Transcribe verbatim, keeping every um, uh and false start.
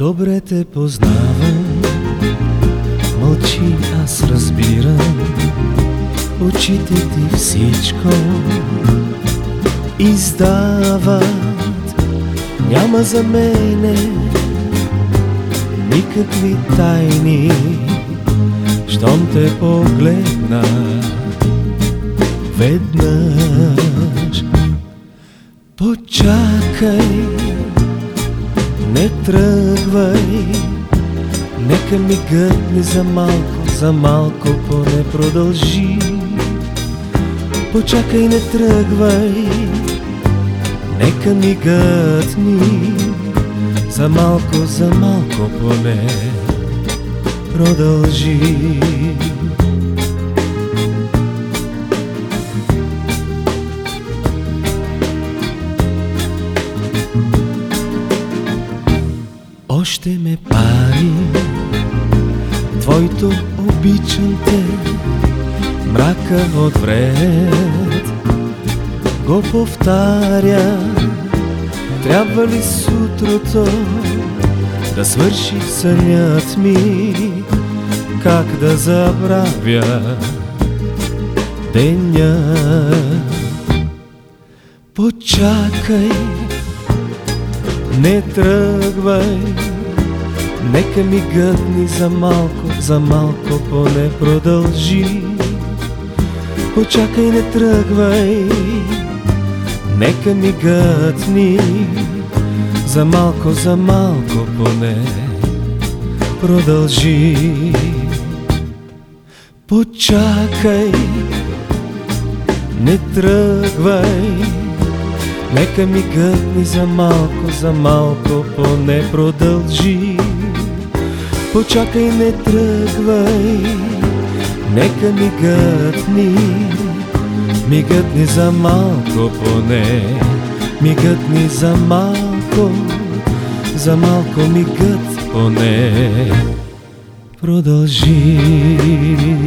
Добре те познавам, мълчи, аз разбирам. Очите ти всичко издават. Няма за мене никакви тайни, щом те погледна веднъж. Почакай, не тръгвай, нека мигът ни за малко, за малко поне продължи. Почакай, не тръгвай, нека мигът ни за малко, за малко поне продължи. Още ме пари твоето обичам те, мрака отвред го повтаря. Трябва ли сутрото да свърши сънят ми, как да забравя деня? Почакай, не тръгвай, нека мигът ни за малко, за малко поне продължи. Почакай, не тръгвай, нека мигът ни за малко, за малко поне продължи. Почакай, не тръгвай, нека мигът ни за малко, за малко поне продължи. Почакай, не тръгвай, нека мигът ни, мигът ни за малко поне, мигът ни за малко, за малко мигът поне продължи.